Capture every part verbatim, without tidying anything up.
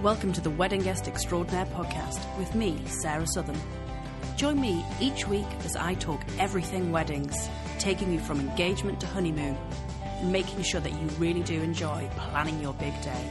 Welcome to the Wedding Guest Extraordinaire podcast with me, Sarah Southern. Join me each week as I talk everything weddings, taking you from engagement to honeymoon and making sure that you really do enjoy planning your big day.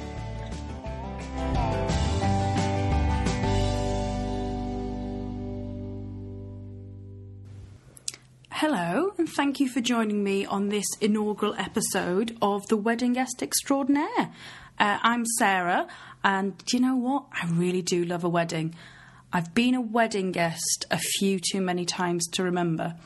Hello, and thank you for joining me on this inaugural episode of the Wedding Guest Extraordinaire. Uh, I'm Sarah, and do you know what? I really do love a wedding. I've been a wedding guest a few too many times to remember.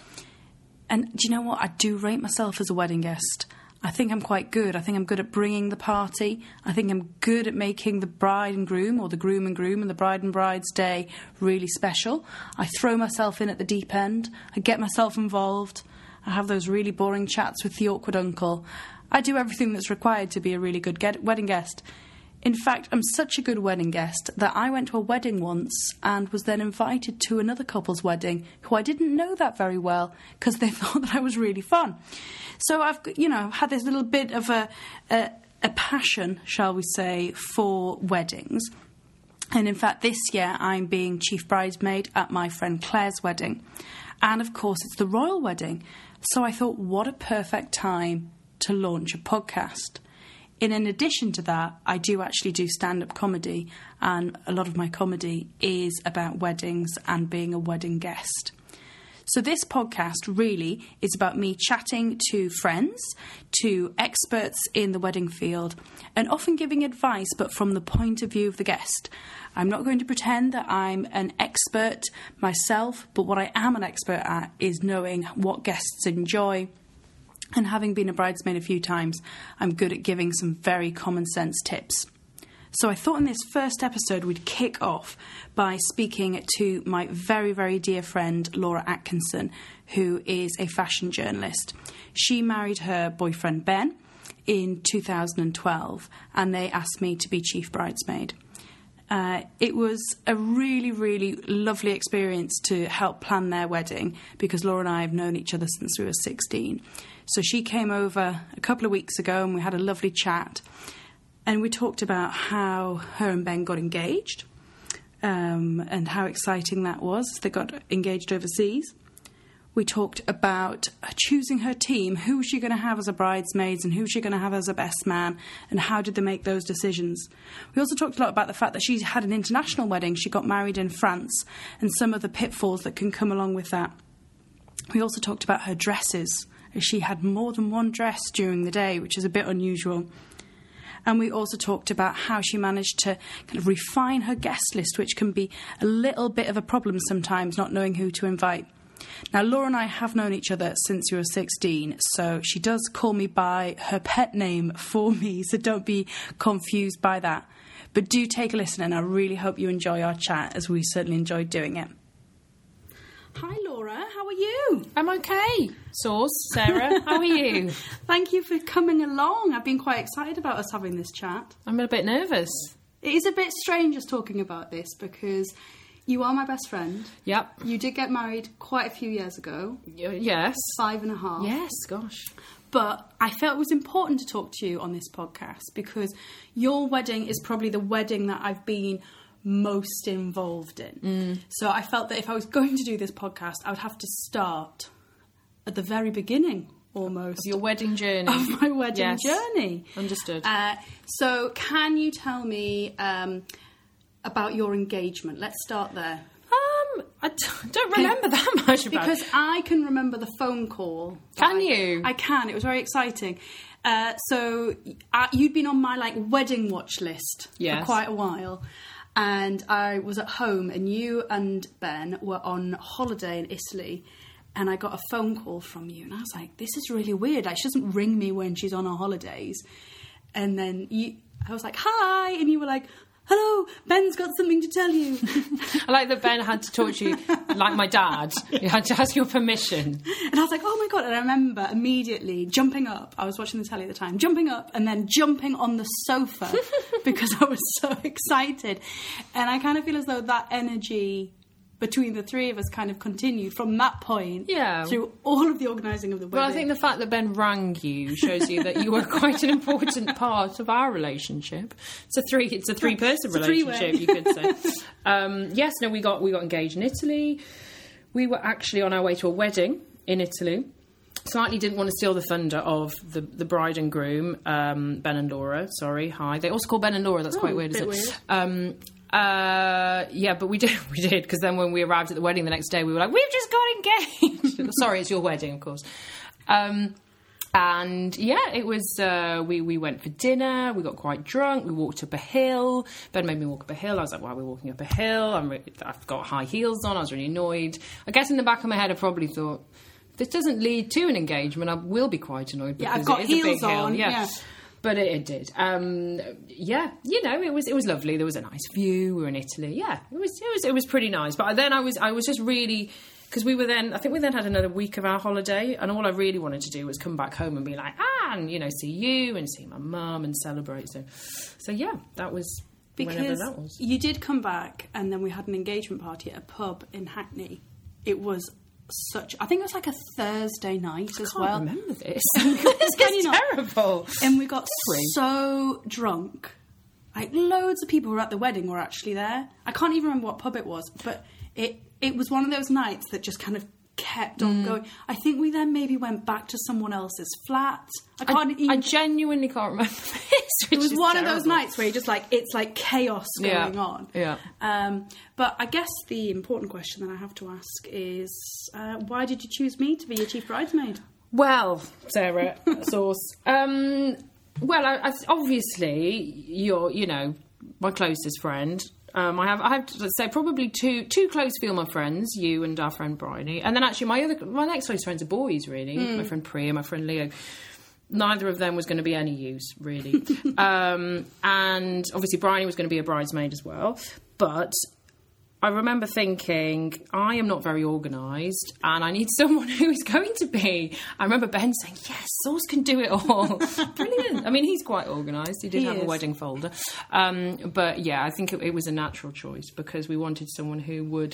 And do you know what? I do rate myself as a wedding guest. I think I'm quite good. I think I'm good at bringing the party. I think I'm good at making the bride and groom, or the groom and groom, and the bride and bride's day really special. I throw myself in at the deep end. I get myself involved. I have those really boring chats with the awkward uncle. I do everything that's required to be a really good get- wedding guest. In fact, I'm such a good wedding guest that I went to a wedding once and was then invited to another couple's wedding who I didn't know that very well because they thought that I was really fun. So I've, you know, had this little bit of a, a, a passion, shall we say, for weddings. And in fact, this year I'm being chief bridesmaid at my friend Claire's wedding. And of course, it's the royal wedding. So I thought, what a perfect time to launch a podcast. In addition to that, I do actually do stand-up comedy, and a lot of my comedy is about weddings and being a wedding guest. So this podcast really is about me chatting to friends, to experts in the wedding field, and often giving advice, but from the point of view of the guest. I'm not going to pretend that I'm an expert myself, but what I am an expert at is knowing what guests enjoy. And having been a bridesmaid a few times, I'm good at giving some very common sense tips. So I thought in this first episode we'd kick off by speaking to my very, very dear friend Laura Atkinson, who is a fashion journalist. She married her boyfriend Ben in two thousand twelve, and they asked me to be chief bridesmaid. Uh, it was a really, really lovely experience to help plan their wedding because Laura and I have known each other since we were sixteen. So she came over a couple of weeks ago and we had a lovely chat. And we talked about how her and Ben got engaged um, and how exciting that was. They got engaged overseas. We talked about choosing her team. Who was she going to have as a bridesmaids and who was she going to have as a best man, and how did they make those decisions? We also talked a lot about the fact that she had an international wedding. She got married in France and some of the pitfalls that can come along with that. We also talked about her dresses. She had more than one dress during the day, which is a bit unusual. And we also talked about how she managed to kind of refine her guest list, which can be a little bit of a problem sometimes, not knowing who to invite. Now, Laura and I have known each other since we were sixteen, so she does call me by her pet name for me, so don't be confused by that. But do take a listen, and I really hope you enjoy our chat, as we certainly enjoyed doing it. Hi, Laura. How are you? I'm okay. Sauce, Sarah, how are you? Thank you for coming along. I've been quite excited about us having this chat. I'm a bit nervous. It is a bit strange us talking about this because you are my best friend. Yep. You did get married quite a few years ago. Y- yes. Five and a half. Yes, gosh. But I felt it was important to talk to you on this podcast because your wedding is probably the wedding that I've been most involved in. Mm. So I felt that if I was going to do this podcast, I would have to start at the very beginning, almost. Of your wedding journey. Of my wedding yes. journey. Understood. Uh, so can you tell me um, about your engagement? Let's start there. Um, I d- don't remember can, that much about because it. Because I can remember the phone call. Can I, you? I can. It was very exciting. Uh, so uh, you'd been on my like wedding watch list yes. for quite a while. And I was at home and you and Ben were on holiday in Italy, and I got a phone call from you, and I was like, this is really weird. Like, she doesn't ring me when she's on her holidays. And then you, I was like, hi, and you were like, hello, Ben's got something to tell you. I like that Ben had to talk to you like my dad. You had to ask your permission. And I was like, oh my God. And I remember immediately jumping up. I was watching the telly at the time, jumping up and then jumping on the sofa because I was so excited. And I kind of feel as though that energy between the three of us kind of continued from that point Yeah. through all of the organising of the wedding. Well, I think the fact that Ben rang you shows you that you were quite an important part of our relationship. It's a three. It's a three-person It's a relationship, three-way. you could say. um, yes, no, we got we got engaged in Italy. We were actually on our way to a wedding in Italy. Slightly didn't want to steal the thunder of the, the bride and groom, um, Ben and Laura. Sorry, hi. They also call Ben and Laura. That's Oh, quite weird, bit isn't it? weird. Um, uh, yeah, but we did, we did, because then when we arrived at the wedding the next day, we were like, we've just got engaged. Sorry, it's your wedding, of course. Um, and yeah, it was, uh, we, we went for dinner, we got quite drunk, we walked up a hill. Ben made me walk up a hill. I was like, why are we walking up a hill? I'm re- I've got high heels on. I was really annoyed. I guess in the back of my head, I probably thought, if this doesn't lead to an engagement, I will be quite annoyed because Yeah, I've got it is a big heels hill. on, Yeah. yeah. But it, it did. Um, yeah, you know, it was it was lovely. There was a nice view. We were in Italy. Yeah, it was it was it was pretty nice. But then I was I was just really, because we were then I think we then had another week of our holiday, and all I really wanted to do was come back home and be like, ah, and you know, see you and see my mum and celebrate. So, so yeah, that was whenever because that was. you did come back, and then we had an engagement party at a pub in Hackney. It was such. I think it was like a Thursday night as I well. can't remember this. Can It's you not? terrible. And we got Sorry. so drunk. Like, loads of people who were at the wedding were actually there. I can't even remember what pub it was, but it it was one of those nights that just kind of kept Mm. on going. I think we then maybe went back to someone else's flat. I can't I, even... I genuinely can't remember this. it was one of those terrible. nights where you just like, it's like chaos going Yeah. on. Yeah. Um, but I guess the important question that I have to ask is, uh, why did you choose me to be your chief bridesmaid? Well, Sarah, sauce. Um, well, I, I, obviously, you're, you know, my closest friend. Um, I have, I have to say, probably two two close female friends, you and our friend Bryony, and then actually my other, my next close friends are boys, really. My friend Priya, my friend Leo. Neither of them was going to be any use, really. um, and obviously, Bryony was going to be a bridesmaid as well, but I remember thinking, I am not very organised and I need someone who is going to be. I remember Ben saying, yes, Sauce can do it all. Brilliant. I mean, he's quite organised. He did He have a is. wedding folder. Um, but yeah, I think it, it was a natural choice because we wanted someone who would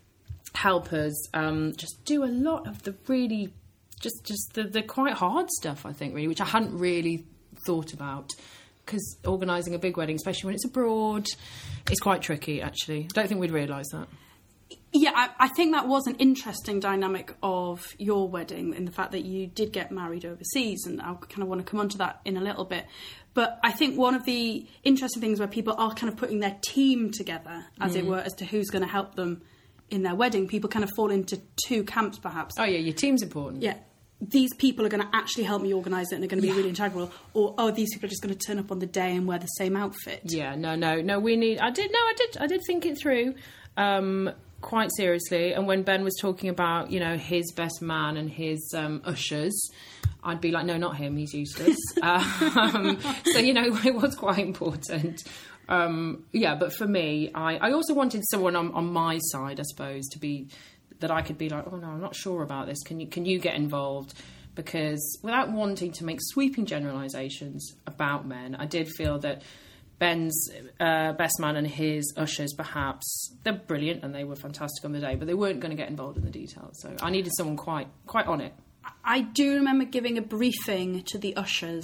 help us um, just do a lot of the really, just, just the, the quite hard stuff, I think, really, which I hadn't really thought about. Because organising a big wedding, especially when it's abroad, is quite tricky, actually. I don't think we'd realise that. Yeah, I, I think that was an interesting dynamic of your wedding in the fact that you did get married overseas, and I kind of want to come on to that in a little bit. But I think one of the interesting things where people are kind of putting their team together, as Mm. it were, as to who's going to help them in their wedding, people kind of fall into two camps, perhaps. Oh, yeah, your team's important. Yeah. These people are going to actually help me organise it and they're going to be really integral, or oh, these people are just going to turn up on the day and wear the same outfit. Yeah, no, no, no. We need. I did. No, I did. I did think it through um, quite seriously. And when Ben was talking about, you know, his best man and his um, ushers, I'd be like, no, not him. He's useless. um, so you know, it was quite important. Um, yeah, but for me, I, I also wanted someone on, on my side, I suppose, to be. That I could be like, oh no, I'm not sure about this. Can you can you get involved? Because without wanting to make sweeping generalisations about men, I did feel that Ben's uh, best man and his ushers, perhaps, they're brilliant and they were fantastic on the day, but they weren't going to get involved in the details. So I needed someone quite quite on it. I do remember giving a briefing to the ushers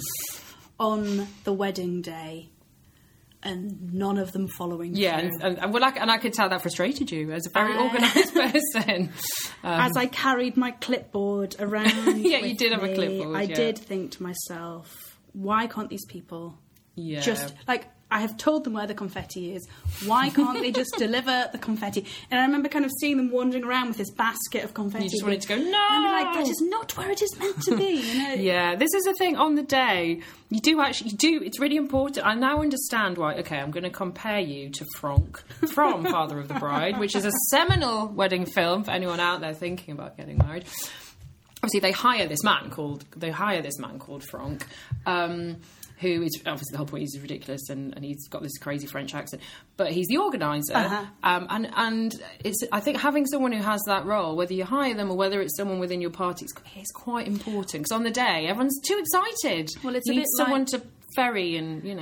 on the wedding day, and none of them following Yeah, through. and, and, well, I, and I could tell that frustrated you as a very Uh, organised person. Um, As I carried my clipboard around, Yeah, you with did have a me, clipboard, I yeah. did think to myself, why can't these people yeah. just like? I have told them where the confetti is. Why can't they just deliver the confetti? And I remember kind of seeing them wandering around with this basket of confetti. You just wanted to go, no! And I'm like, that is not where it is meant to be. You know? Yeah, this is the thing on the day. You do actually, you do, it's really important. I now understand why, okay, I'm going to compare you to Franck from Father of the Bride, which is a seminal wedding film for anyone out there thinking about getting married. Obviously, they hire this man called, they hire this man called Franck, um, who is, obviously the whole point is he's ridiculous and, and he's got this crazy French accent, but he's the organiser. Uh-huh. Um, and, and it's, I think having someone who has that role, whether you hire them or whether it's someone within your party, it's, it's quite important. Because on the day, everyone's too excited. Well, it's you a need bit someone like- to ferry and, you know.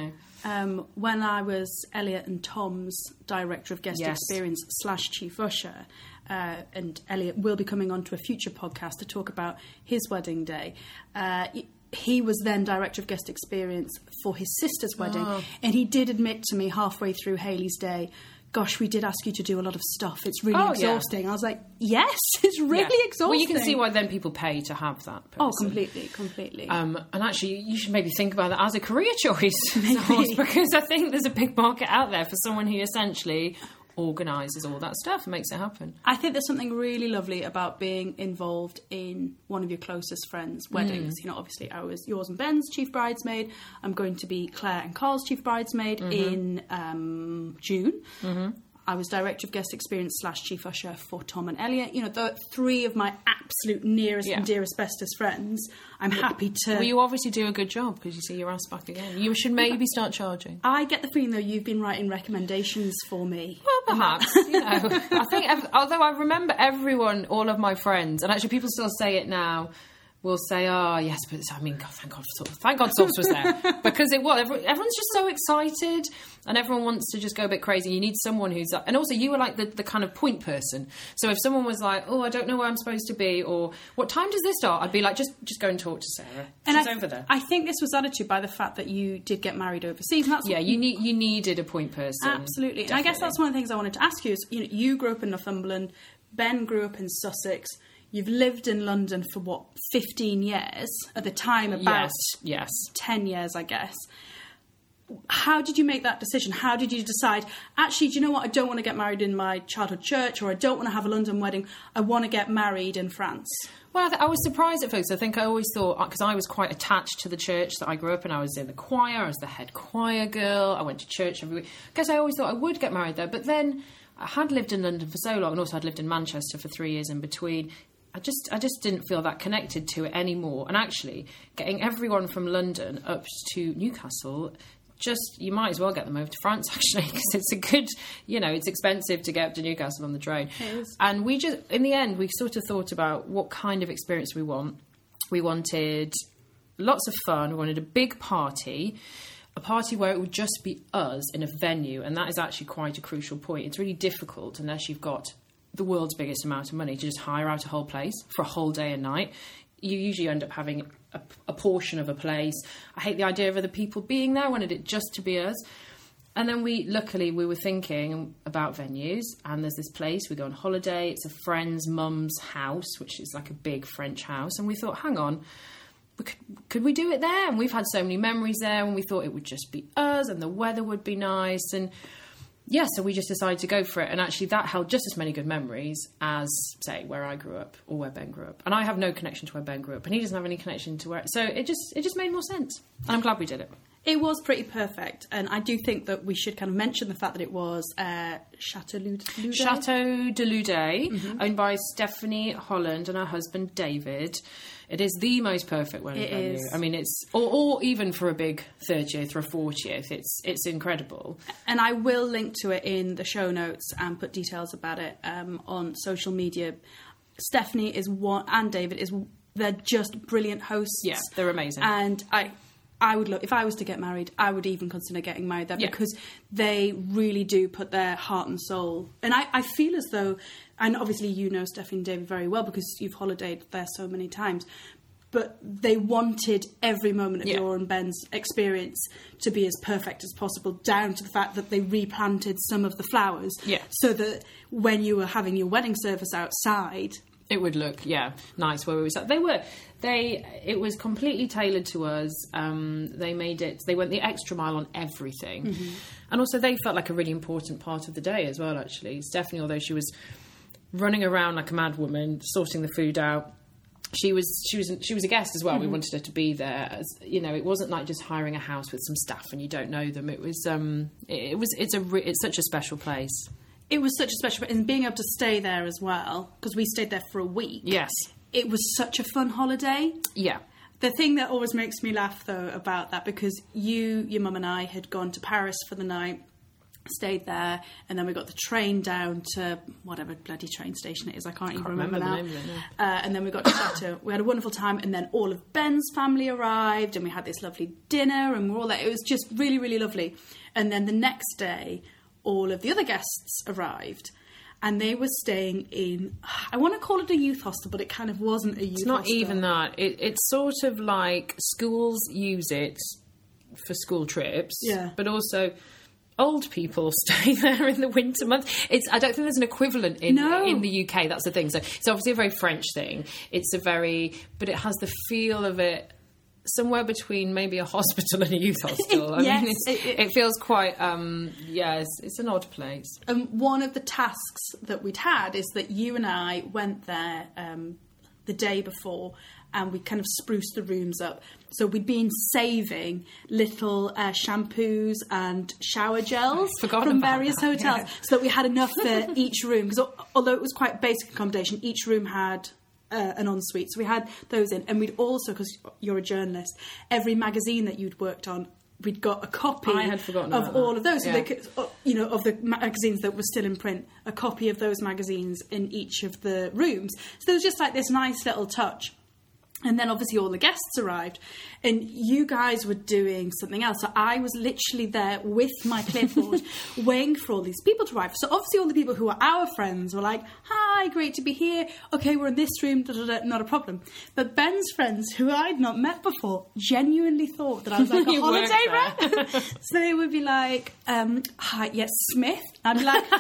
Um, when I was Elliot and Tom's director of guest Yes. experience slash chief usher, uh, and Elliot will be coming on to a future podcast to talk about his wedding day. Uh, he was then director of guest experience for his sister's wedding, Oh. and he did admit to me halfway through Hayley's day, gosh, we did ask you to do a lot of stuff. It's really Oh, yeah. exhausting. I was like, yes, it's really Yeah. exhausting. Well, you can see why then people pay to have that person. Oh, completely, completely. Um, and actually, you should maybe think about that as a career choice, Source, because I think there's a big market out there for someone who essentially organises all that stuff and makes it happen. I think there's something really lovely about being involved in one of your closest friends' weddings. Mm. You know, obviously I was yours and Ben's chief bridesmaid. I'm going to be Claire and Carl's chief bridesmaid Mm-hmm. in um, June. Mm-hmm. I was director of guest experience slash chief usher for Tom and Elliot. You know, the three of my absolute nearest Yeah. and dearest, bestest friends. I'm happy to... Well, you obviously do a good job because you see your ass back again. You should maybe start charging. I get the feeling, though, you've been writing recommendations for me. Well, perhaps, you know. I think, ev- although I remember everyone, all of my friends, and actually people still say it now, will say, oh, yes, but I mean, God, thank God, thank God Sauce was there. Because it was, everyone's just so excited and everyone wants to just go a bit crazy. You need someone who's, and also you were like the, the kind of point person. So if someone was like, oh, I don't know where I'm supposed to be, or what time does this start? I'd be like, just just go and talk to Sarah. And She's I, over there. I think this was added to by the fact that you did get married overseas. And that's Yeah, you need you needed a point person. Absolutely. And I guess that's one of the things I wanted to ask you is, you know, you grew up in Northumberland, Ben grew up in Sussex, you've lived in London for, what, fifteen years? At the time, about Yes, yes. ten years, I guess. How did you make that decision? How did you decide, actually, do you know what, I don't want to get married in my childhood church, or I don't want to have a London wedding, I want to get married in France? Well, I, th- I was surprised at first. I think I always thought, because I was quite attached to the church that I grew up in. I was in the choir, I was the head choir girl, I went to church every week. I guess I always thought I would get married there. But then I had lived in London for so long, and also I'd lived in Manchester for three years in between. I just I just didn't feel that connected to it anymore. And actually, getting everyone from London up to Newcastle, just, you might as well get them over to France, actually, because it's a good, you know, it's expensive to get up to Newcastle on the train. It is. And we just, in the end, we sort of thought about what kind of experience we want. We wanted lots of fun. We wanted a big party, a party where it would just be us in a venue. And that is actually quite a crucial point. It's really difficult unless you've got the world's biggest amount of money to just hire out a whole place for a whole day and night. You usually end up having a, a portion of a place. I hate the idea of other people being there. I wanted it just to be us. And then we, luckily, we were thinking about venues, and there's this place, we go on holiday, it's a friend's mum's house, which is like a big French house, and we thought, hang on, we could, could we do it there? And we've had so many memories there, and we thought it would just be us, and the weather would be nice, and yeah, so we just decided to go for it, and actually that held just as many good memories as, say, where I grew up or where Ben grew up. And I have no connection to where Ben grew up, and he doesn't have any connection to where... So it just it just made more sense, and I'm glad we did it. It was pretty perfect, and I do think that we should kind of mention the fact that it was uh, Chateau Lude. Chateau de Lude, Mm-hmm. owned by Stephanie Holland and her husband David. It is the most perfect wedding It venue. is. I mean, it's or, or even for a big thirtieth or a fortieth, it's it's incredible. And I will link to it in the show notes and put details about it um, on social media. Stephanie is one, and David is. They're just brilliant hosts. Yeah, they're amazing. And I, I would love, if I was to get married, I would even consider getting married there Yeah. because they really do put their heart and soul. And I, I feel as though, and obviously you know Stephanie and David very well because you've holidayed there so many times, but they wanted every moment of Yeah. your and Ben's experience to be as perfect as possible, down to the fact that they replanted some of the flowers. Yeah. So that when you were having your wedding service outside... It would look, yeah, nice where we was at. They were, they, it was completely tailored to us. Um, they made it, they went the extra mile on everything. Mm-hmm. And also they felt like a really important part of the day as well, actually. Stephanie, although she was running around like a mad woman, sorting the food out, she was, she was, she was a guest as well. Mm-hmm. We wanted her to be there. As, you know, it wasn't like just hiring a house with some staff and you don't know them. It was, um, it, it was, it's a, re- it's such a special place. It was such a special... And being able to stay there as well, because we stayed there for a week. Yes. It was such a fun holiday. Yeah. The thing that always makes me laugh, though, about that, because you, your mum and I had gone to Paris for the night, Stayed there, and then we got the train down to whatever bloody train station it is. I can't, can't even remember, remember now. The name of it, no. uh, and then we got to Chateau. We had a wonderful time, and then all of Ben's family arrived, and we had this lovely dinner, and we're all there. It was just really, really lovely. And then the next day, all of the other guests arrived, and they were staying in, I want to call it a youth hostel, but it kind of wasn't a youth It's not hostel. even that. It, it's sort of like schools use it for school trips, Yeah. but also old people stay there in the winter months. It's I don't think there's an equivalent in No. in the U K. That's the thing. So it's obviously a very French thing. It's a very, but it has the feel of it somewhere between maybe a hospital and a youth hostel. I Yes, mean, it's, it- it- it feels quite, um, yeah, it's, it's an odd place. Um, one of the tasks that we'd had is that you and I went there um, the day before, and we kind of spruced the rooms up. So we'd been saving little uh, shampoos and shower gels forgot from about various that, hotels, yeah. so that we had enough for each room. Because although it was quite basic accommodation, each room had uh, an ensuite. So we had those in. And we'd also, because you're a journalist, every magazine that you'd worked on, we'd got a copy I had forgotten of about all that. of those. So Yeah. they could, uh, you know, of the magazines that were still in print, a copy of those magazines in each of the rooms. So there was just like this nice little touch. And then obviously all the guests arrived, and you guys were doing something else. So I was literally there with my clipboard waiting for all these people to arrive. So obviously all the people who are our friends were like, hi, great to be here. Okay, we're in this room, da, da, da, not a problem. But Ben's friends, who I'd not met before, genuinely thought that I was like a You holiday worked rep. So they would be like, um, hi, yes, Smith. I'd be like...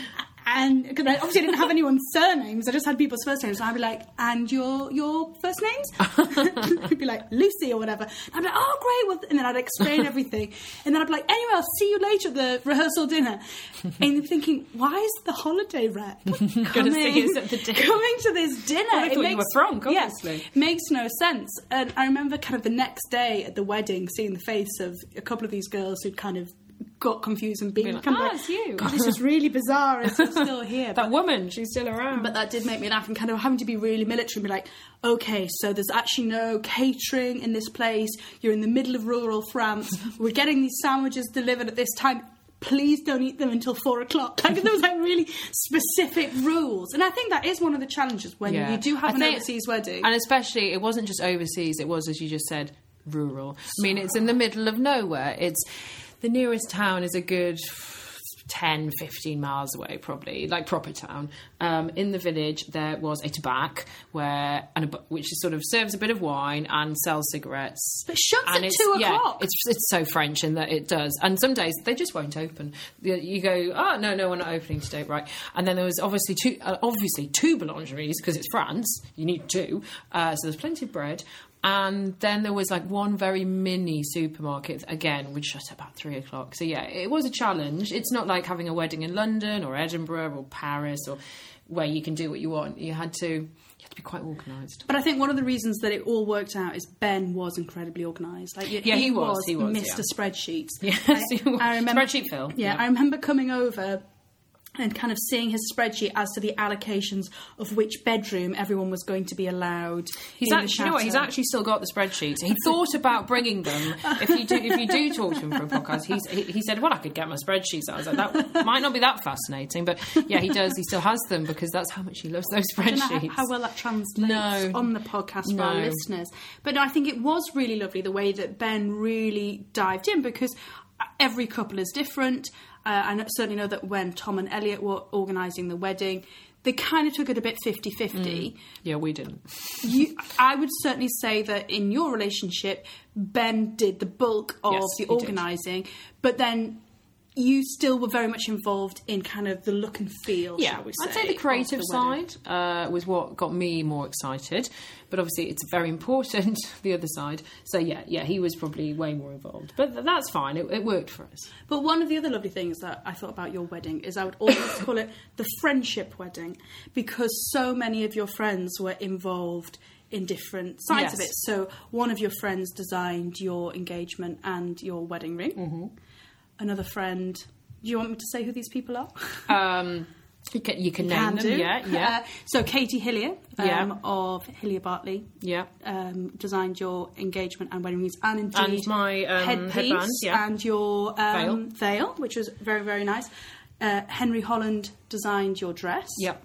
And because I obviously didn't have anyone's surnames, I just had people's first names. So I'd be like, "And your your first names?" I'd be like Lucy or whatever. And I'd be like, "Oh, great!" Well, and then I'd explain everything, and then I'd be like, "Anyway, I'll see you later at the rehearsal dinner." And you're thinking, "Why is the holiday rep coming, see us at the dinner. coming to this dinner?" Well, they thought you were Frank, yeah, obviously. makes no sense. And I remember kind of the next day at the wedding, seeing the face of a couple of these girls who'd kind of got confused and being like, kind of "Ah, like, it's you." God, this is really bizarre. It's still here. That woman, she's still around. But that did make me laugh, and kind of having to be really military and be like, okay, so there's actually no catering in this place. You're in the middle of rural France. We're getting these sandwiches delivered at this time. Please don't eat them until four o'clock. Like, there was like really specific rules. And I think that is one of the challenges when Yeah. you do have I an think- overseas wedding. And especially, it wasn't just overseas, it was, as you just said, rural. I mean, it's in the middle of nowhere. It's the nearest town is a good ten, fifteen miles away, probably, like proper town. Um, in the village, there was a tobacco, where, and a, which is sort of serves a bit of wine and sells cigarettes. But shuts and at it's, two yeah, o'clock. It's it's so French in that it does. And some days they just won't open. You you go, oh no, no, we're not opening today, right? And then there was obviously two, uh, obviously two boulangeries because it's France. You need two, uh, so there's plenty of bread. And then there was like one very mini supermarket, again, which shut about three o'clock. So yeah, it was a challenge. It's not like having a wedding in London or Edinburgh or Paris or where you can do what you want. You had to, you had to be quite organised. But I think one of the reasons that it all worked out is Ben was incredibly organised. Like, Yeah, he was, he was, Mister yeah. Spreadsheets. Yes, I, he was. I remember, Spreadsheet Phil. Yeah, Yeah. I remember coming over and kind of seeing his spreadsheet as to the allocations of which bedroom everyone was going to be allowed. He's in actually, the you know what? He's chateau. actually still got the spreadsheets. He thought about bringing them. If you do, if you do talk to him for a podcast, he's, he, he said, "Well, I could get my spreadsheets." I was like, "That might not be that fascinating," but yeah, he does. He still has them because that's how much he loves those I don't know spreadsheets. how, how well that translates No. on the podcast for our No. listeners. But no, I think it was really lovely the way that Ben really dived in, because every couple is different. Uh, I certainly know that when Tom and Elliot were organising the wedding, they kind of took it a bit fifty-fifty. Mm. Yeah, we didn't. You, I would certainly say that in your relationship, Ben did the bulk of Yes, the he did. organising, but then you still were very much involved in kind of the look and feel, Yeah, shall we say. I'd say the creative of the wedding. side uh, was what got me more excited, but obviously it's very important, the other side. So yeah, yeah, he was probably way more involved, but th- that's fine. It, it worked for us. But one of the other lovely things that I thought about your wedding is I would always call it the friendship wedding, because so many of your friends were involved in different sides Yes. of it. So one of your friends designed your engagement and your wedding ring. Mm-hmm. Another friend... Do you want me to say who these people are? Um, You can, you can You name can them, do. yeah, yeah. Uh, so Katie Hillier um, Yeah. of Hillier Bartley Yeah. um, designed your engagement and wedding rings, and indeed And my um, headpiece headband, yeah. and your um, Veil. veil, which was very, very nice. Uh, Henry Holland designed your dress. Yep.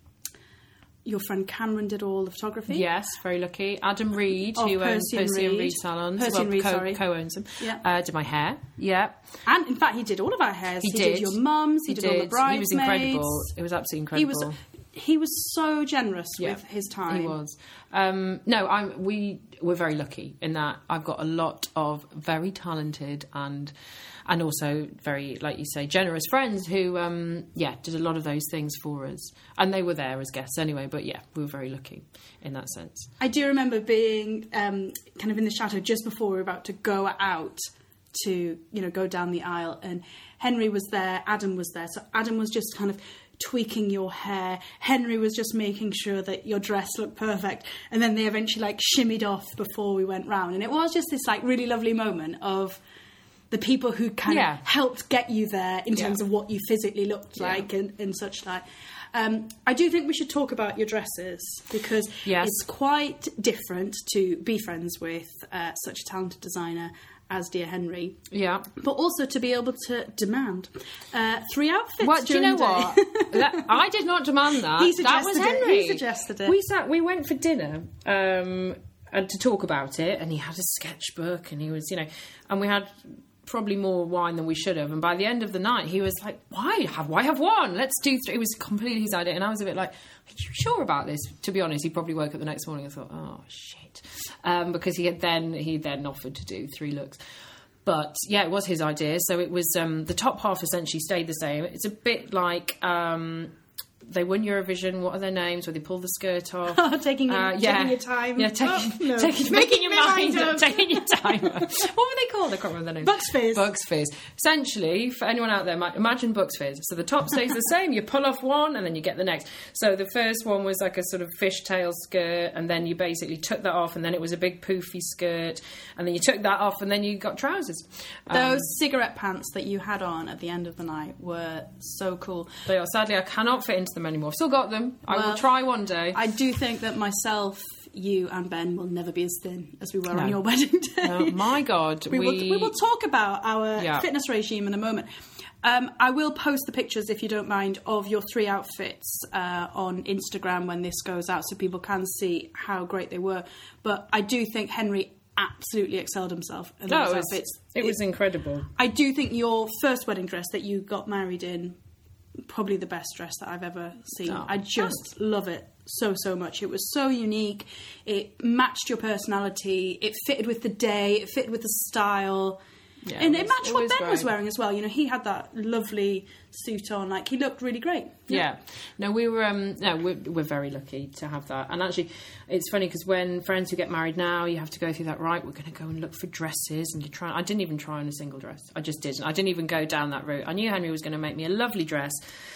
Your friend Cameron did all the photography. Yes, very lucky. Adam Reed, Of who owns Percy and Percy and Reed. Reed Salons. Percy well, and Reed, co- sorry. co-owns them. Yeah. Uh, did my hair. Yeah. And in fact, he did all of our hairs. He He, did. did your mum's. He, He did, all the did. bridesmaids. He was incredible. It was absolutely He incredible. was. He was so generous Yeah, with his time. He was. Um, no, I'm, we were very lucky in that I've got a lot of very talented and and also very, like you say, generous friends who, um, yeah, did a lot of those things for us. And they were there as guests anyway, but yeah, we were very lucky in that sense. I do remember being um, kind of in the shadow just before we were about to go out to, you know, go down the aisle, and Henry was there, Adam was there. So Adam was just kind of tweaking your hair. Henry was just making sure that your dress looked perfect. And then they eventually like shimmied off before we went round. And it was just this like really lovely moment of the people who kind Yeah. of helped get you there in Yeah. terms of what you physically looked Yeah. like and, and such like. Um, I do think we should talk about your dresses because Yes. it's quite different to be friends with uh, such a talented designer as dear Henry, Yeah. but also to be able to demand uh, three outfits. What do you during know? the day. What that, I did not demand that. He that was suggested it. Henry. He suggested it. We sat. We went for dinner um, and to talk about it, and he had a sketchbook, and he was, you know, and we had probably more wine than we should have. And by the end of the night, he was like, "Why have? Why have one? Let's do three." It was completely his idea, and I was a bit like, "Are you sure about this?" To be honest, he probably woke up the next morning and thought, "Oh shit," um, because he had then he then offered to do three looks. But yeah, it was his idea. So it was um, the top half essentially stayed the same. It's a bit like um, they won Eurovision. What are their names? Where they pull the skirt off, taking, your, Uh, taking your time. Yeah, taking, Oh, no. taking, making your mind up, taking your time up. What were they called? I can't remember their names. Bucks Fizz. Bucks Fizz. Essentially, for anyone out there, might- imagine Bucks Fizz. So the top stays the same. You pull off one, and then you get the next. So the first one was like a sort of fishtail skirt, and then you basically took that off, and then it was a big poofy skirt, and then you took that off, and then you got trousers. Um, Those cigarette pants that you had on at the end of the night were so cool. They are. Sadly, I cannot fit into them anymore. I've still got them. I Well, will try one day. I do think that myself, you and Ben will never be as thin as we were No. on your wedding day. Oh, my God. we, will, we will talk about our Yeah. fitness regime in a moment. Um, I will post the pictures, if you don't mind, of your three outfits uh, on Instagram when this goes out so people can see how great they were. But I do think Henry absolutely excelled himself in No, those it was, outfits. it was incredible. I do think your first wedding dress that you got married in, probably the best dress that I've ever seen. Oh, I just love it so, so much. It was so unique. It matched your personality. It fitted with the day. It fitted with the style. Yeah, and it it was- matched it what was Ben was great. wearing as well. You know, he had that lovely suit on. Like, he looked really great. Yeah. No, we were, um, no, we're, we're very lucky to have that. And actually, it's funny because when friends who get married now, you have to go through that, right, we're going to go and look for dresses. And you try, I didn't even try on a single dress. I just didn't. I didn't even go down that route. I knew Henry was going to make me a lovely dress.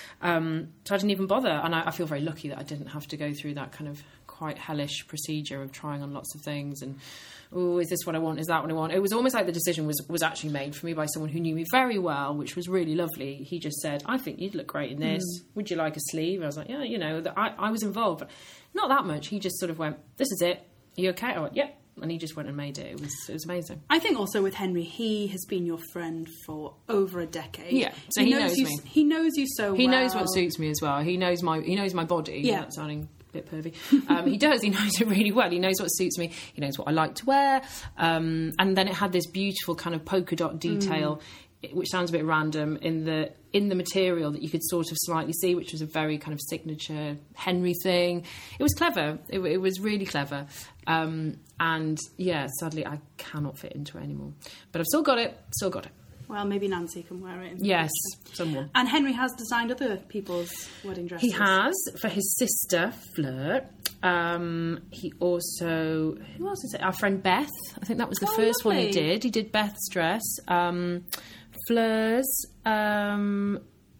Um, so I didn't even bother. And I, I feel very lucky that I didn't have to go through that kind of quite hellish procedure of trying on lots of things and, oh, is this what I want? Is that what I want? It was almost like the decision was, was actually made for me by someone who knew me very well, which was really lovely. He just said, I think you'd look great in this. Mm. Would you like a sleeve? I was like, yeah, you know, the, I, I was involved, but not that much. He just sort of went, this is it. Are you okay? I went, yep. And he just went and made it. It was it was amazing. I think also with Henry, he has been your friend for over a decade. Yeah, so he, he knows, knows you, me. He knows you so he well. He knows what suits me as well. He knows my he knows my body. Yeah. That's sounding a bit pervy. Um, he does. He knows it really well. He knows what suits me. He knows what I like to wear. Um, and then it had this beautiful kind of polka dot detail, mm. which sounds a bit random, in the in the material that you could sort of slightly see, which was a very kind of signature Henry thing. It was clever. It, it was really clever. Um, and yeah, sadly, I cannot fit into it anymore. But I've still got it. Still got it. Well, maybe Nancy can wear it. In the yes, future. someone. And Henry has designed other people's wedding dresses. He has, for his sister, Fleur. Um, he also... Who else is it? Our friend Beth. I think that was the oh, first lovely. one he did. He did Beth's dress. Um, Fleur's... Um,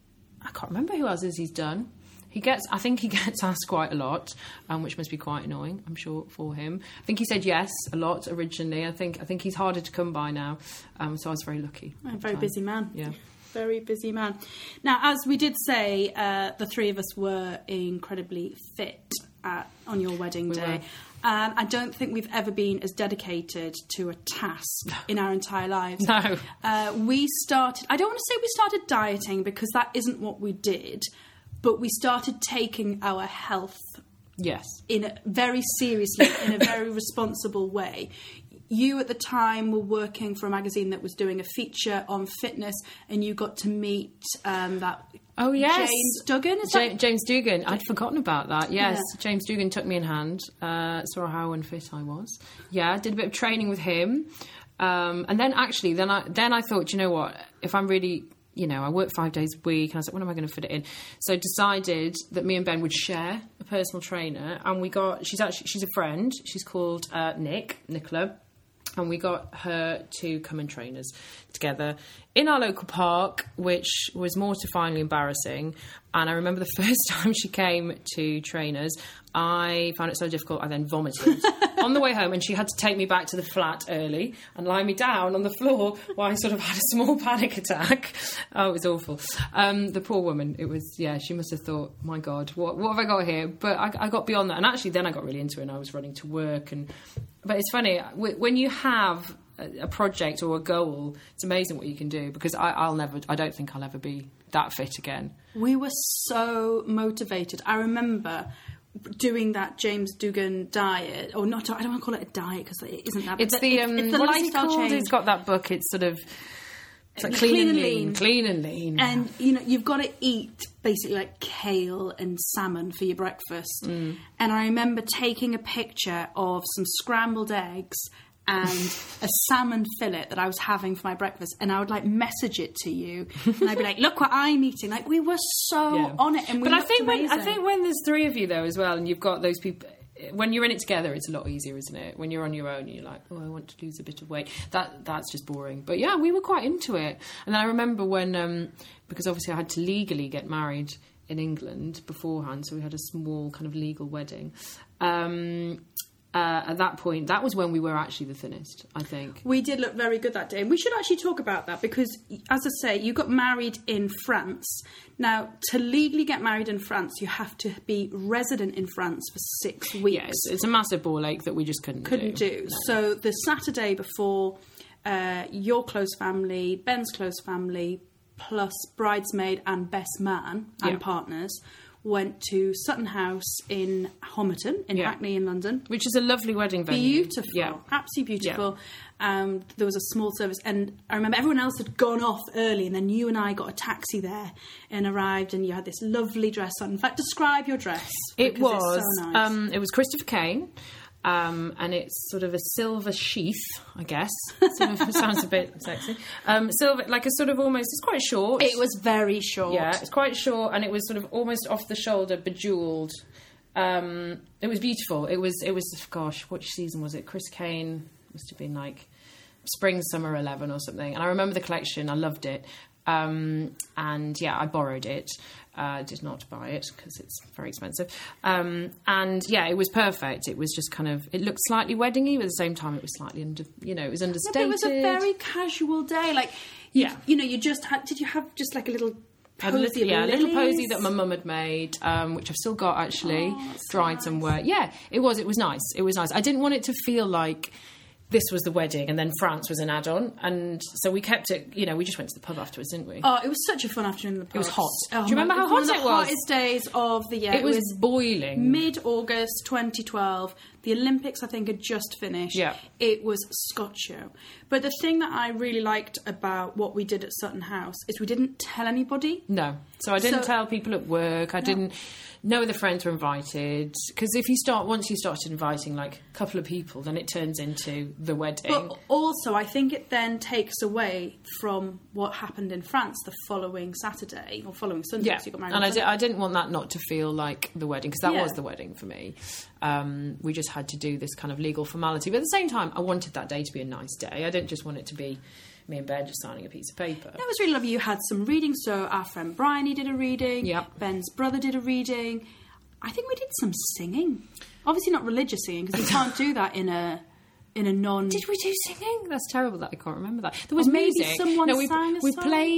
I can't remember who else is he's done. He gets, I think he gets asked quite a lot, um, which must be quite annoying, I'm sure, for him. I think he said yes a lot originally. I think I think he's harder to come by now. Um, so I was very lucky. A very busy man. Yeah. very busy man. Now, as we did say, uh, the three of us were incredibly fit at, on your wedding We day. And I don't think we've ever been as dedicated to a task in our entire lives. No. Uh, we started, I don't want to say we started dieting because that isn't what we did, but we started taking our health Yes. in a, very seriously, in a very responsible way. You at the time were working for a magazine that was doing a feature on fitness, and you got to meet um, that. Oh, yes. James Duggan, is Ja- that? James Dugan. I'd forgotten about that. Yes, Yeah. James Dugan took me in hand, uh, saw how unfit I was. Yeah, did a bit of training with him. Um, and then actually, then I, then I thought, you know what, if I'm really... You know, I work five days a week, and I was like, when am I going to fit it in? So I decided that me and Ben would share a personal trainer, and we got, she's actually, she's a friend, she's called uh, Nick, Nicola, and we got her to come and train us together in our local park, which was mortifyingly embarrassing. And I remember the first time she came to train us, I found it so difficult, I then vomited on the way home, and she had to take me back to the flat early and lie me down on the floor while I sort of had a small panic attack. Oh, it was awful. Um, the poor woman, it was, yeah, she must have thought, my God, what, what have I got here? But I, I got beyond that. And actually then I got really into it, and I was running to work. And But it's funny, when you have a project or a goal, it's amazing what you can do, because I, I'll never, I don't think I'll ever be that fit again. We were so motivated. I remember doing that James Dugan diet, or not, I don't want to call it a diet because it isn't that. It's the, um, it's the what is it lifestyle called? change. It's got that book, it's sort of, it's like Clean clean, and and lean, lean. clean and lean. And, you know, you've got to eat basically like kale and salmon for your breakfast. Mm. And I remember taking a picture of some scrambled eggs and a salmon fillet that I was having for my breakfast, and I would like message it to you, and I'd be like, "Look what I'm eating!" Like, we were so Yeah. on it, and we but I looked think when I amazing. think when there's three of you though as well, and you've got those people. When you're in it together, it's a lot easier, isn't it? When you're on your own, and you're like, "Oh, I want to lose a bit of weight." That that's just boring. But yeah, we were quite into it. And then I remember when, um, because obviously I had to legally get married in England beforehand, so we had a small kind of legal wedding. Um, Uh, at that point, that was when we were actually the thinnest, I think. We did look very good that day. And we should actually talk about that because, as I say, you got married in France. Now, to legally get married in France, you have to be resident in France for six weeks. Yes, it's a massive ball ache that we just couldn't, Couldn't do. do. No. So the Saturday before, uh, your close family, Ben's close family, plus bridesmaid and best man and Yeah. partners went to Sutton House in Homerton, in Yeah. Hackney in London. Which is a lovely wedding venue. Beautiful. Yeah. Absolutely beautiful. Um, there was a small service, and I remember everyone else had gone off early, and then you and I got a taxi there and arrived, and you had this lovely dress on. In fact, describe your dress. It because was, it's so nice. um, it was Christopher Kane. Um, and it's sort of a silver sheath, I guess. Sort of, sounds a bit sexy. Um, silver, like a sort of almost, it's quite short. It was very short. Yeah, it's quite short, and it was sort of almost off the shoulder, bejewelled. Um, it was beautiful. It was, it was, gosh, which season was it? Chris Kane must have been like spring, summer eleven or something. And I remember the collection. I loved it. Um, and yeah, I borrowed it. Uh, did not buy it because it's very expensive. Um, and yeah, it was perfect. It was just kind of, it looked slightly weddingy, but at the same time it was slightly under, you know, it was No, understated. but it was a very casual day. Like, Yeah. you, you know, you just had, did you have just like a little A posy little, of yeah, a little lilies? posy that my mum had made, um, which I've still got actually, Oh, that's so dried nice. somewhere. Yeah, it was. It was nice. It was nice. I didn't want it to feel like this was the wedding and then France was an add-on, and so we kept it. You know, we just went to the pub afterwards, didn't we? Oh, it was such a fun afternoon in the pub. It was hot. Oh, Do you remember my- how it was hot one of it the was? hottest days of the year. it, was, boiling. mid-August twenty twelve. The Olympics, I think, had just finished. Yeah. It was Scotch show. But the thing that I really liked about what we did at Sutton House is we didn't tell anybody. No, so I didn't So- tell people at work. I didn't. No other friends were invited, because if you start once you started inviting like a couple of people, then it turns into the wedding. But also, I think it then takes away from what happened in France the following Saturday or following Sunday. Yeah, So you got married and on I, di- Sunday. I didn't want that not to feel like the wedding, because that Yeah. was the wedding for me. Um, we just had to do this kind of legal formality, but at the same time, I wanted that day to be a nice day. I didn't just want it to be me and Ben just signing a piece of paper. That was really lovely. You had some reading. So our friend Bryony did a reading. Yep. Ben's brother did a reading. I think we did some singing. Obviously not religious singing, because you can't do that in a in a non. Did we do singing? That's terrible that I can't remember that. There was Or maybe music. someone no, we, sang a we song? played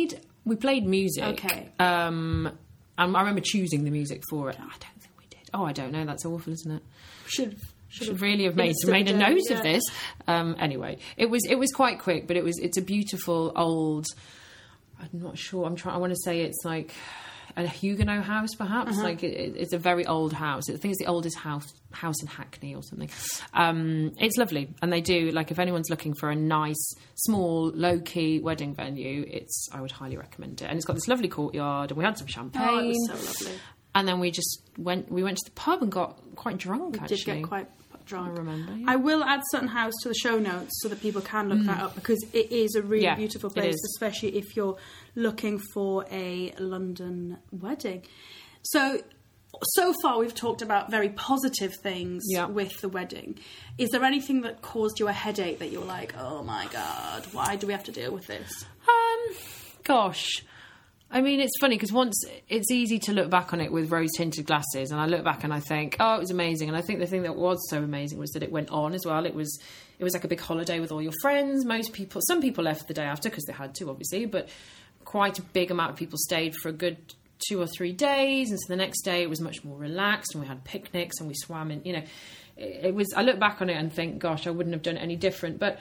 We played music. Okay. Um, and I remember choosing the music for it. I don't think we did. Oh, I don't know. That's awful, isn't it? Should should have really have made made a done, note yeah. of this. Um, anyway, it was it was quite quick, but it was it's a beautiful old. I'm not sure. I'm trying. I want to say it's like a Huguenot house, perhaps. Uh-huh. Like it, it's a very old house. I think it's the oldest house house in Hackney or something. Um, it's lovely, and they do like if anyone's looking for a nice, small, low key wedding venue, it's I would highly recommend it. And it's got this lovely courtyard, and we had some champagne. Oh, it was so lovely. And then we just went. We went to the pub and got quite drunk. We actually, did get quite drunk. I remember. Yeah. I will add Sutton House to the show notes so that people can look mm. that up, because it is a really yeah, beautiful place, especially if you're looking for a London wedding. So, so far we've talked about very positive things yeah. with the wedding. Is there anything that caused you a headache that you're like, oh my God, why do we have to deal with this? Um, gosh. I mean, it's funny because once it's easy to look back on it with rose-tinted glasses, and I look back and I think, oh, it was amazing. And I think the thing that was so amazing was that it went on as well. It was, it was like a big holiday with all your friends. Most people, some people left the day after because they had to, obviously, but quite a big amount of people stayed for a good two or three days. And so the next day it was much more relaxed, and we had picnics and we swam in. You know, it, it was. I look back on it and think, gosh, I wouldn't have done it any different. But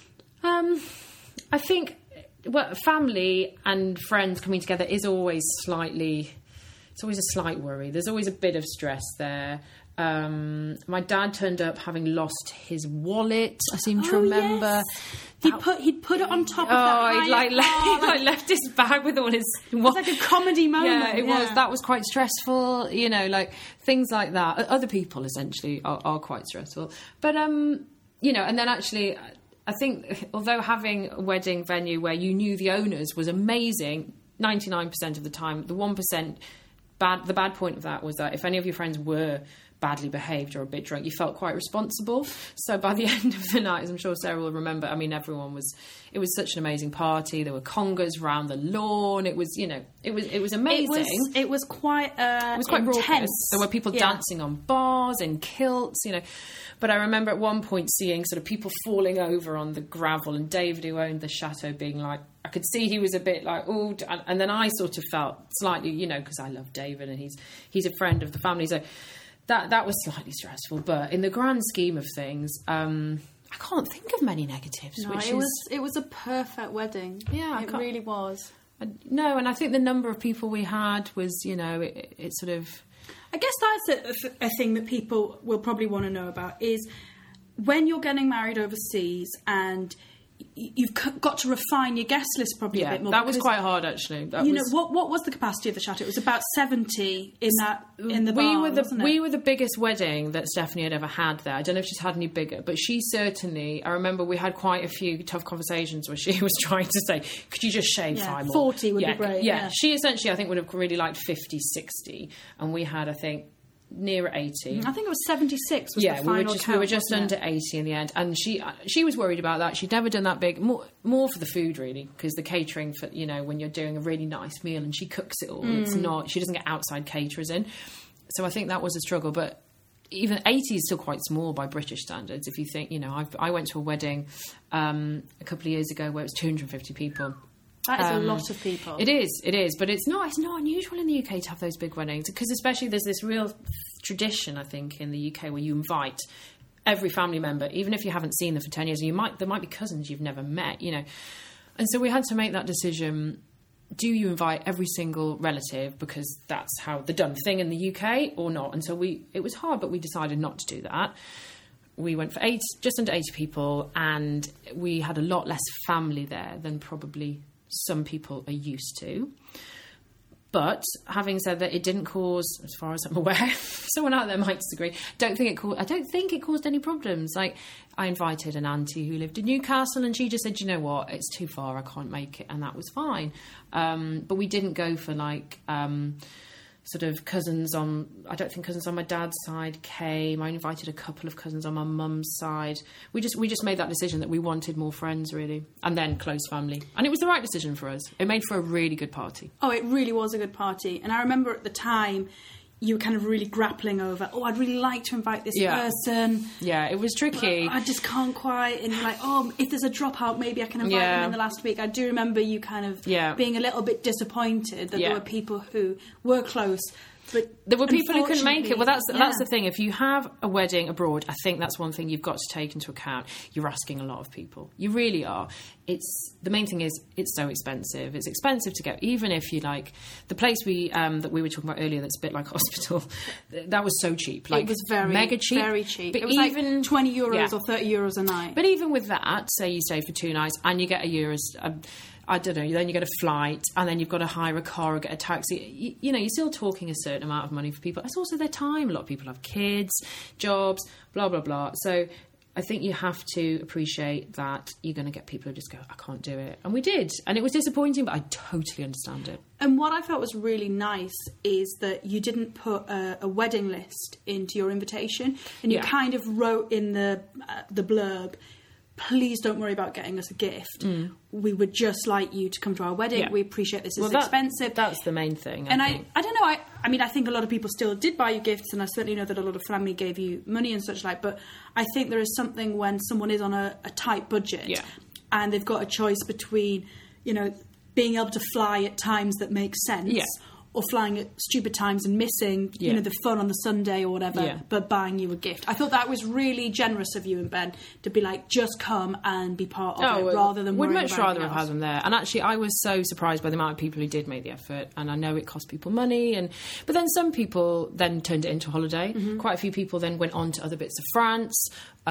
um, I think. Well, family and friends coming together is always slightly, it's always a slight worry. There's always a bit of stress there. Um, my dad turned up having lost his wallet, I seem to oh, remember. Yes. He put he'd put it on top of oh, that. he like, left, he like left his bag with all his. It was like a comedy moment. Yeah, it yeah. was. That was quite stressful. You know, like things like that. Other people essentially are, are quite stressful. But um, you know, and then actually. I think, although having a wedding venue where you knew the owners was amazing, ninety-nine percent of the time, the one percent bad, the bad point of that was that if any of your friends were badly behaved or a bit drunk, you felt quite responsible. So by the end of the night, as I'm sure Sarah will remember, I mean, everyone was, it was such an amazing party. There were congas around the lawn. It was, you know, it was, it was amazing. It was, it was quite, uh, it was quite intense. Raucous. There were people yeah. dancing on bars in kilts, you know. But I remember at one point seeing sort of people falling over on the gravel, and David, who owned the chateau, being like, I could see he was a bit like, oh, and, and then I sort of felt slightly, you know, because I love David and he's he's a friend of the family, so that that was slightly stressful. But in the grand scheme of things, um, I can't think of many negatives. No, which it is, was it was a perfect wedding. Yeah, it really was. I, no, and I think the number of people we had was, you know, it, it sort of. I guess that's a, a thing that people will probably want to know about is when you're getting married overseas and you've got to refine your guest list probably yeah, a bit more. That was quite hard, actually. That you was... know, what what was the capacity of the chateau? It was about seventy in that in the we barn, were the wasn't it? we were the biggest wedding that Stephanie had ever had there. I don't know if she's had any bigger, but she certainly. I remember we had quite a few tough conversations where she was trying to say, "Could you just shave yeah, five more?" forty would yeah, be great. Yeah. yeah, she essentially, I think, would have really liked fifty, sixty, and we had, I think. Near eighty. I think it was seventy-six was yeah, the final we were just count, we were just wasn't under it? eighty in the end, and she she was worried about that. She'd never done that big, more more for the food really, because the catering for, you know, when you're doing a really nice meal and she cooks it all, mm. it's not, she doesn't get outside caterers in. So I think that was a struggle, but even eighty is still quite small by British standards. If you think, you know, I've, I went to a wedding um, a couple of years ago where it was two hundred fifty people. That is Um, a lot of people. It is, it is, but it's not. It's not unusual in the U K to have those big weddings, because especially there's this real tradition, I think, in the U K where you invite every family member, even if you haven't seen them for ten years. And you might there might be cousins you've never met, you know. And so we had to make that decision: do you invite every single relative because that's how the done thing in the U K, or not? And so we it was hard, but we decided not to do that. We went for eight, just under eighty people, and we had a lot less family there than probably some people are used to. But having said that, it didn't cause, as far as I'm aware, someone out there might disagree. Don't think it caused. I don't think it caused any problems. Like, I invited an auntie who lived in Newcastle, and she just said, "You know what? It's too far. I can't make it," and that was fine. Um, but we didn't go for like um, sort of cousins on. I don't think cousins on my dad's side came. I invited a couple of cousins on my mum's side. We just we just made that decision that we wanted more friends, really, and then close family, and it was the right decision for us. It made for a really good party. Oh, it really was a good party. And I remember at the time, you were kind of really grappling over, oh, I'd really like to invite this yeah. person. Yeah, it was tricky. I just can't quite. And you're like, oh, if there's a dropout, maybe I can invite yeah. them in the last week. I do remember you kind of yeah. being a little bit disappointed that yeah. there were people who were close, but there were people who couldn't make it. Well, that's yeah. that's the thing. If you have a wedding abroad, I think that's one thing you've got to take into account. You're asking a lot of people. You really are. It's the main thing is it's so expensive. It's expensive to get, even if you like the place we um, that we were talking about earlier. That's a bit like a hospital. That was so cheap. Like it was very mega cheap, very cheap. But it was even like twenty euros yeah. or thirty euros a night. But even with that, say you stay for two nights and you get a euros. Um, I don't know, then you get a flight and then you've got to hire a car or get a taxi. You, you know, you're still talking a certain amount of money for people. It's also their time. A lot of people have kids, jobs, blah, blah, blah. So I think you have to appreciate that you're going to get people who just go, I can't do it. And we did. And it was disappointing, but I totally understand it. And what I felt was really nice is that you didn't put a, a wedding list into your invitation. And you yeah. kind of wrote in the uh, the blurb, please don't worry about getting us a gift. Mm. We would just like you to come to our wedding. Yeah. We appreciate this is well, that, expensive. That's the main thing. I and think. I, I don't know. I, I mean, I think a lot of people still did buy you gifts, and I certainly know that a lot of family gave you money and such like. But I think there is something when someone is on a, a tight budget, yeah. and they've got a choice between, you know, being able to fly at times that make sense. Yeah. Or flying at stupid times and missing, yeah. you know, the fun on the Sunday or whatever, yeah. but buying you a gift. I thought that was really generous of you and Ben to be like, just come and be part of oh, it rather than we'd worrying much about rather have else. had them there. And actually, I was so surprised by the amount of people who did make the effort. And I know it cost people money, and but then some people then turned it into a holiday. Mm-hmm. Quite a few people then went on to other bits of France.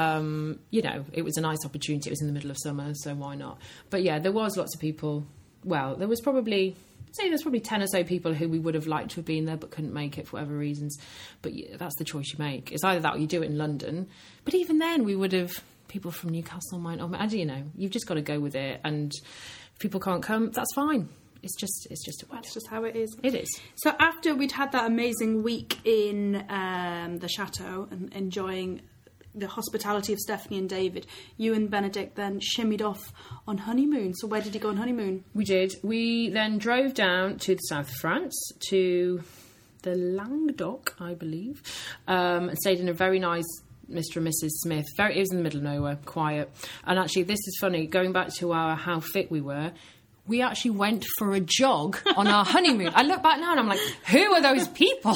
Um, you know, it was a nice opportunity. It was in the middle of summer, so why not? But yeah, there was lots of people. Well, there was probably. Say there's probably ten or so people who we would have liked to have been there but couldn't make it for whatever reasons. But yeah, that's the choice you make. It's either that or you do it in London. But even then, we would have people from Newcastle might not. You know, you've just got to go with it. And if people can't come, that's fine. It's just, it's just a wedding. That's just how it is. It is. So after we'd had that amazing week in um, the chateau and enjoying the hospitality of Stephanie and David, you and Benedict then shimmied off on honeymoon. So where did you go on honeymoon? We did. We then drove down to the south of France, to the Languedoc, I believe, um, and stayed in a very nice Mister and Missus Smith. Very, it was in the middle of nowhere, quiet. And actually, this is funny, going back to our how fit we were, we actually went for a jog on our honeymoon. I look back now and I'm like, who are those people?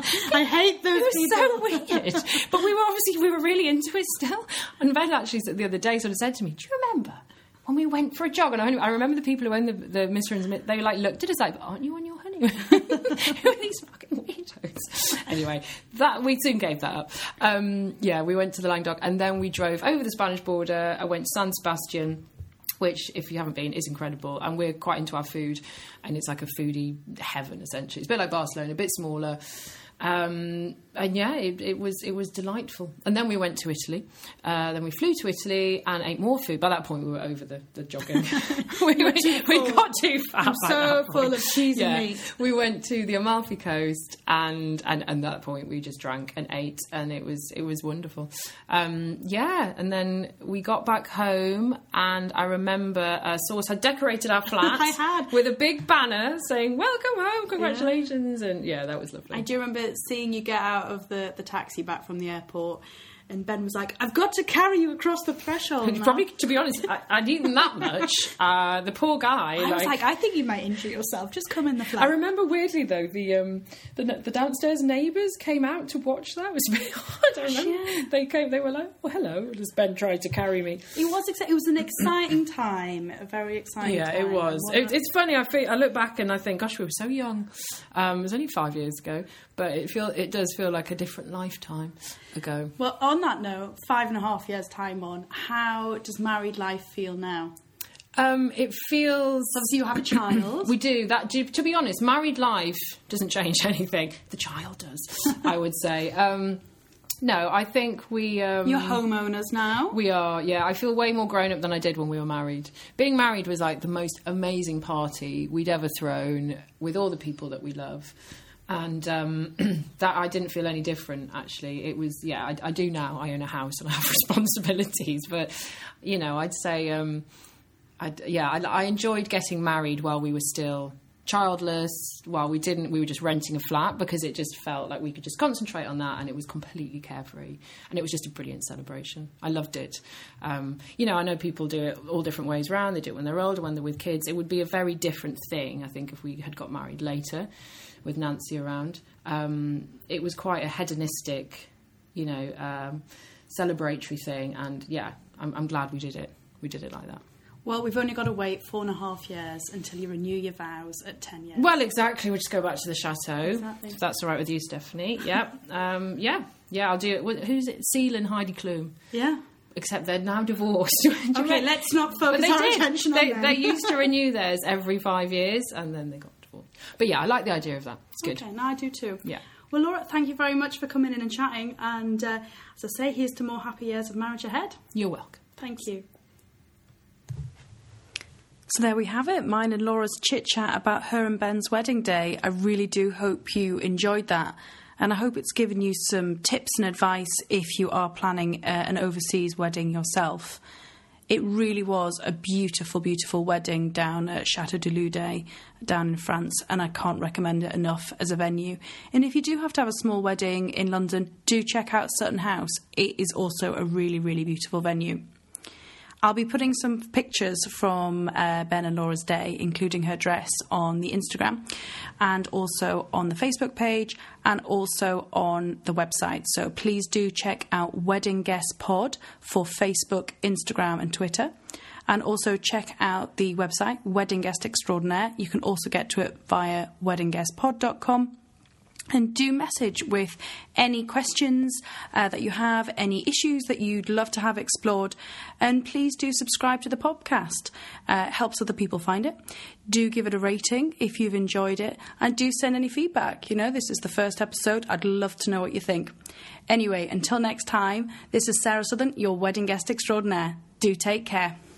I hate those it people. It was so weird. But we were obviously, we were really into it still. And Ben actually the other day sort of said to me, do you remember when we went for a jog on our honeymoon? I remember the people who owned the, the Mister and Smith, they like looked at us like, aren't you on your honeymoon? Who are these fucking weirdos? Anyway, that we soon gave that up. Um, yeah, we went to the Languedoc and then we drove over the Spanish border. I went to San Sebastian, which, if you haven't been, is incredible. And we're quite into our food, and it's like a foodie heaven, essentially. It's a bit like Barcelona, a bit smaller. Um, and yeah, it, it was it was delightful. And then we went to Italy. Uh, then we flew to Italy and ate more food. By that point, we were over the, the jogging. we, we, we got too fat. I'm so full of cheese yeah. and meat. We went to the Amalfi Coast, and, and, and at that point, we just drank and ate, and it was it was wonderful. Um, yeah, and then we got back home, and I remember uh, Source had decorated our flat I had. with a big banner saying, welcome home, congratulations. Yeah. And yeah, that was lovely. I do remember seeing you get out of the, the taxi back from the airport, and Ben was like, I've got to carry you across the threshold now. Probably, to be honest, I, I'd eaten that much. Uh, the poor guy. I like, was like, I think you might injure yourself. Just come in the flat. I remember weirdly though, the um, the, the downstairs neighbours came out to watch that. It was a bit odd. I remember yeah. they came. They were like, "Oh, hello." As Ben tried to carry me. It was. Exa- it was an exciting time. A very exciting. Yeah, time. it was. It, it's funny. I feel, I look back and I think, gosh, we were so young. Um, it was only five years ago, but it feel it does feel like a different lifetime ago. Well, on that note, five and a half years time on, how does married life feel now? Um, it feels... Obviously you have a child. We do. That. Do, to be honest, married life doesn't change anything. The child does, I would say. Um, no, I think we... Um, You're homeowners now. We are, yeah. I feel way more grown up than I did when we were married. Being married was like the most amazing party we'd ever thrown with all the people that we love. And um, that I didn't feel any different, actually. It was, yeah, I, I do now. I own a house and I have responsibilities. But, you know, I'd say, um, I'd, yeah, I, I enjoyed getting married while we were still childless. Well, we didn't. We were just renting a flat because it just felt like we could just concentrate on that, and it was completely carefree. And it was just a brilliant celebration. I loved it. Um, you know, I know people do it all different ways around. They do it when they're older, when they're with kids. It would be a very different thing, I think, if we had got married later with Nancy around. Um, it was quite a hedonistic, you know, um, celebratory thing. And yeah, I'm, I'm glad we did it. We did it like that. Well, we've only got to wait four and a half years until you renew your vows at ten years. Well, exactly. We'll just go back to the chateau. Exactly. If that's all right with you, Stephanie. Yep. Um, yeah. Yeah, I'll do it. Who's it? Seal and Heidi Klum. Yeah. Except they're now divorced. Okay, let's not focus our did. attention they, on them. They used to renew theirs every five years, and then they got divorced. But yeah, I like the idea of that. It's good. Okay, no, I do too. Yeah. Well, Laura, thank you very much for coming in and chatting. And uh, as I say, here's to more happy years of marriage ahead. You're welcome. Thank you. So there we have it, mine and Laura's chit-chat about her and Ben's wedding day. I really do hope you enjoyed that. And I hope it's given you some tips and advice if you are planning uh, an overseas wedding yourself. It really was a beautiful, beautiful wedding down at Chateau de Loudé down in France, and I can't recommend it enough as a venue. And if you do have to have a small wedding in London, do check out Sutton House. It is also a really, really beautiful venue. I'll be putting some pictures from uh, Ben and Laura's day, including her dress, on the Instagram and also on the Facebook page and also on the website. So please do check out Wedding Guest Pod for Facebook, Instagram and Twitter. And also check out the website, Wedding Guest Extraordinaire. You can also get to it via wedding guest pod dot com. And do message with any questions uh, that you have, any issues that you'd love to have explored. And please do subscribe to the podcast. Uh, it helps other people find it. Do give it a rating if you've enjoyed it. And do send any feedback. You know, this is the first episode. I'd love to know what you think. Anyway, until next time, this is Sarah Southern, your wedding guest extraordinaire. Do take care.